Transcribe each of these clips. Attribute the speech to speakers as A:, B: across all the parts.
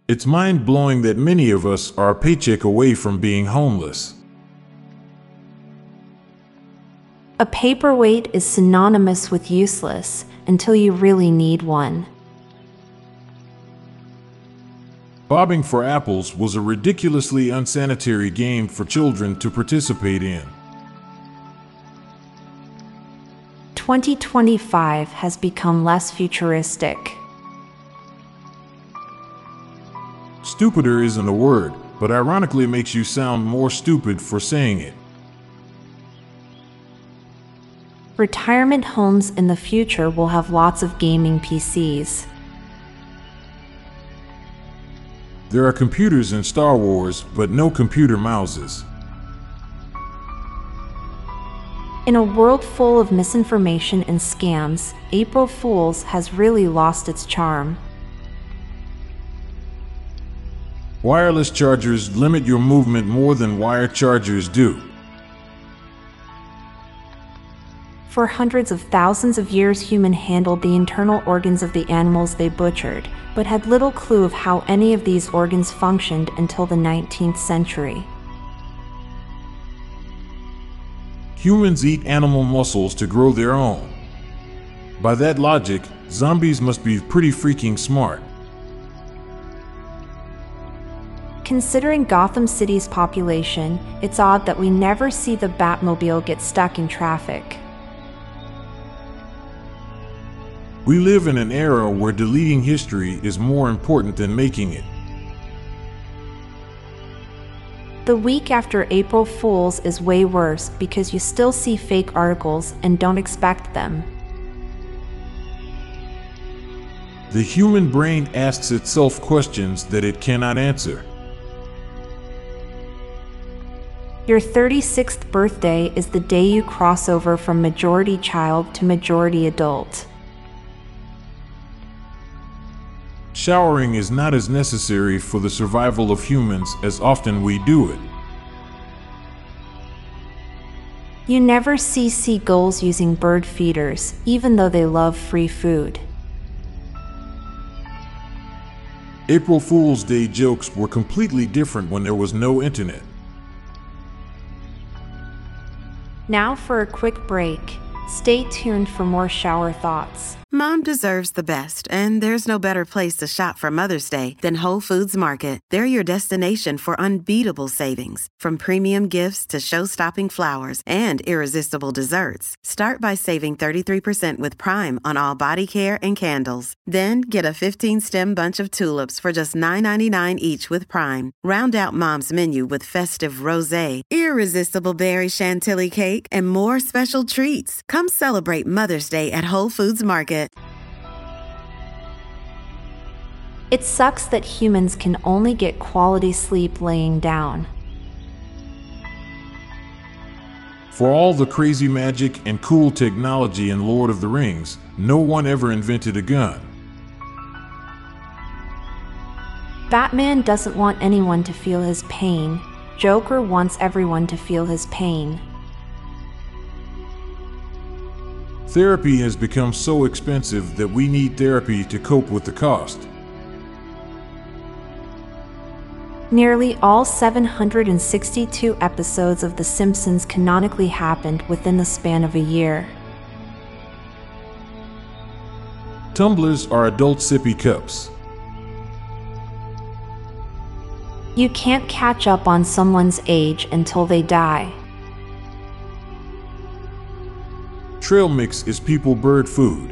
A: It's mind-blowing that many of us are a paycheck away from being homeless.
B: A paperweight is synonymous with useless until you really need one.
A: Bobbing for apples was a ridiculously unsanitary game for children to participate in.
B: 2025 has become less futuristic.
A: Stupider isn't a word, but ironically makes you sound more stupid for saying it.
B: Retirement homes in the future will have lots of gaming PCs.
A: There are computers in Star Wars, but no computer mouses.
B: In a world full of misinformation and scams, April Fool's has really lost its charm.
A: Wireless chargers limit your movement more than wired chargers do.
B: For hundreds of thousands of years, humans handled the internal organs of the animals they butchered, but had little clue of how any of these organs functioned until the 19th century.
A: Humans eat animal muscles to grow their own. By that logic, zombies must be pretty freaking smart.
B: Considering Gotham City's population, it's odd that we never see the Batmobile get stuck in traffic.
A: We live in an era where deleting history is more important than making it.
B: The week after April Fool's is way worse because you still see fake articles and don't expect them.
A: The human brain asks itself questions that it cannot answer.
B: Your 36th birthday is the day you cross over from majority child to majority adult.
A: Showering is not as necessary for the survival of humans as often we do it.
B: You never see seagulls using bird feeders, even though they love free food.
A: April Fool's Day jokes were completely different when there was no internet.
B: Now for a quick break. Stay tuned for more shower thoughts.
C: Mom deserves the best, and there's no better place to shop for Mother's Day than Whole Foods Market. They're your destination for unbeatable savings, from premium gifts to show-stopping flowers and irresistible desserts. Start by saving 33% with Prime on all body care and candles. Then get a 15-stem bunch of tulips for just $9.99 each with Prime. Round out Mom's menu with festive rosé, irresistible berry chantilly cake, and more special treats. Come celebrate Mother's Day at Whole Foods Market.
B: It sucks that humans can only get quality sleep laying down.
A: For all the crazy magic and cool technology in Lord of the Rings, no one ever invented a gun.
B: Batman doesn't want anyone to feel his pain. Joker wants everyone to feel his pain.
A: Therapy has become so expensive that we need therapy to cope with the cost.
B: Nearly all 762 episodes of The Simpsons canonically happened within the span of a year.
A: Tumblers are adult sippy cups.
B: You can't catch up on someone's age until they die.
A: Trail mix is people bird food.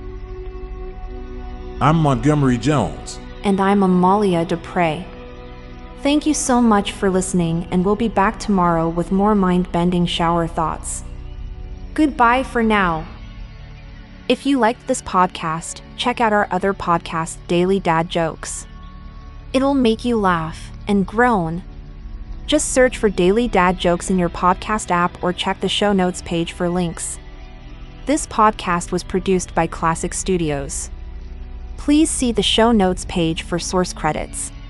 A: I'm Montgomery Jones.
B: And I'm Amalia Dupre. Thank you so much for listening, and we'll be back tomorrow with more mind-bending shower thoughts. Goodbye for now. If you liked this podcast, check out our other podcast, Daily Dad Jokes. It'll make you laugh and groan. Just search for Daily Dad Jokes in your podcast app or check the show notes page for links. This podcast was produced by Classic Studios. Please see the show notes page for source credits.